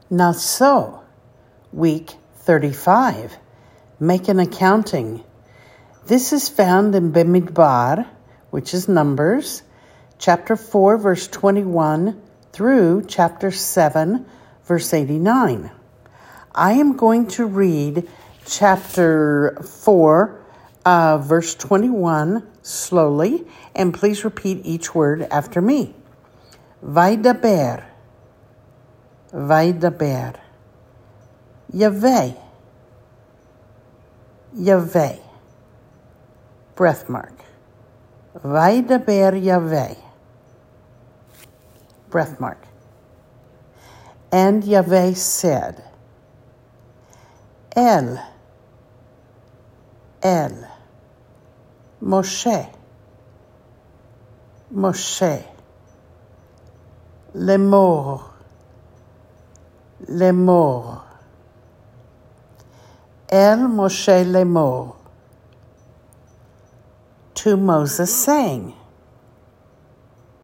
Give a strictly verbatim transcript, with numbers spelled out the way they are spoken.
Naso, week thirty-five. Make an accounting. This is found in Bamidbar, which is Numbers, chapter four, verse twenty-one through chapter seven, verse eighty-nine. I am going to read chapter four, uh, verse twenty-one slowly, and please repeat each word after me. Vaidaber, Vaidaber, Yahweh, Yahweh, breath mark. Vaidaber Yahweh, breath mark. And Yahweh said, El, El, Moshe, Moshe, Lemor, Lemor, El Moshe Lemor, to Moses saying,